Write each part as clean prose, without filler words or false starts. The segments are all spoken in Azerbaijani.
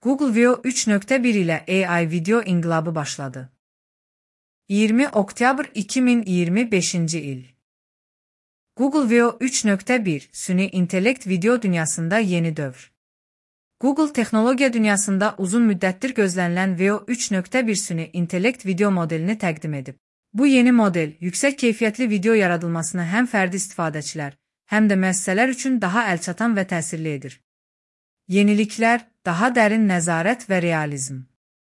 Google Veo 3.1 ile AI video inqilabı başladı. 20 oktyabr 2025 il. Google Veo 3.1 süni intellekt video dünyasında yeni dövr. Google texnologiya dünyasında uzun müddətdir gözlənilən Veo 3.1 süni intellekt video modelini təqdim edib. Bu yeni model, yüksək keyfiyyətli video yaradılmasını həm fərdi istifadəçilər, həm də müəssisələr üçün daha əlçatan və təsirli edir. Yeniliklər, daha dərin nəzarət və realizm.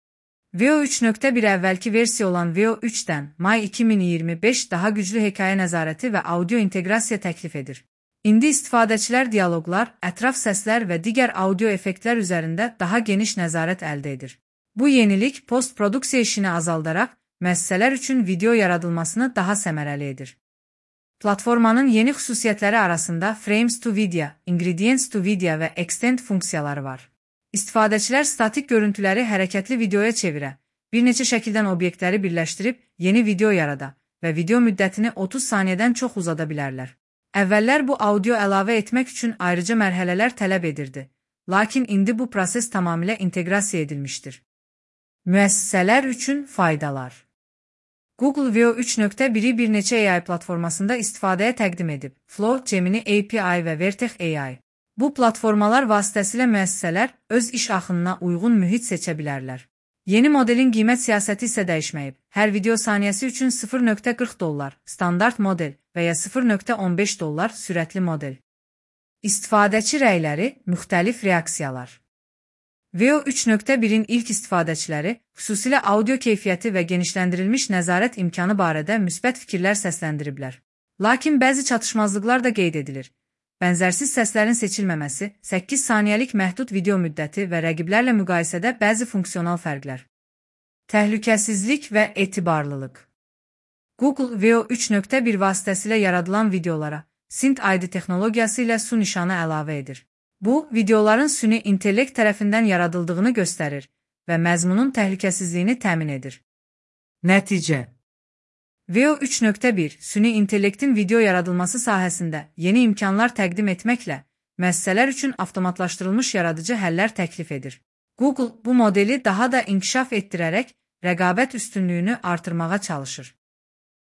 Veo 3.1 əvvəlki versiya olan Veo 3-dən may 2025 daha güclü hekayə nəzarəti və audio inteqrasiya təklif edir. İndi istifadəçilər dialoqlar, ətraf səslər və digər audio effektlər üzərində daha geniş nəzarət əldə edir. Bu yenilik post-produksiya işini azaldaraq, müəssisələr üçün video yaradılmasını daha səmərəli edir. Platformanın yeni xüsusiyyətləri arasında Frames to Video, Ingredients to Video və Extend funksiyaları var. İstifadəçilər statik görüntüləri hərəkətli videoya çevirə, bir neçə şəkildən obyektləri birləşdirib yeni video yarada və video müddətini 30 saniyədən çox uzada bilərlər. Əvvəllər bu audio əlavə etmək üçün ayrıca mərhələlər tələb edirdi, lakin indi bu proses tamamilə inteqrasiya edilmişdir. Müəssisələr üçün faydalar. Google Veo 3.1-i bir neçə AI platformasında istifadəyə təqdim edib, Flow, Gemini API və Vertex AI. Bu platformalar vasitəsilə müəssisələr öz iş axınına uyğun mühit seçə bilərlər. Yeni modelin qiymət siyasəti isə dəyişməyib. Hər video saniyəsi üçün $0.40 standart model və ya $0.15 sürətli model. İstifadəçi rəyləri, müxtəlif reaksiyalar. Veo 3.1-in ilk istifadəçiləri xüsusilə audio keyfiyyəti və genişləndirilmiş nəzarət imkanı barədə müsbət fikirlər səsləndiriblər. Lakin bəzi çatışmazlıqlar da qeyd edilir. Bənzərsiz səslərin seçilməməsi, 8 saniyəlik məhdud video müddəti və rəqiblərlə müqayisədə bəzi funksional fərqlər. Təhlükəsizlik və etibarlılıq. Google Veo 3.1 vasitəsilə yaradılan videolara SynthID texnologiyası ilə su nişanı əlavə edir. Bu, videoların süni intellekt tərəfindən yaradıldığını göstərir və məzmunun təhlükəsizliyini təmin edir. Nəticə. Veo 3.1 süni intellektin video yaradılması sahəsində yeni imkanlar təqdim etməklə müəssisələr üçün avtomatlaşdırılmış yaradıcı həllər təklif edir. Google bu modeli daha da inkişaf etdirərək rəqabət üstünlüyünü artırmağa çalışır.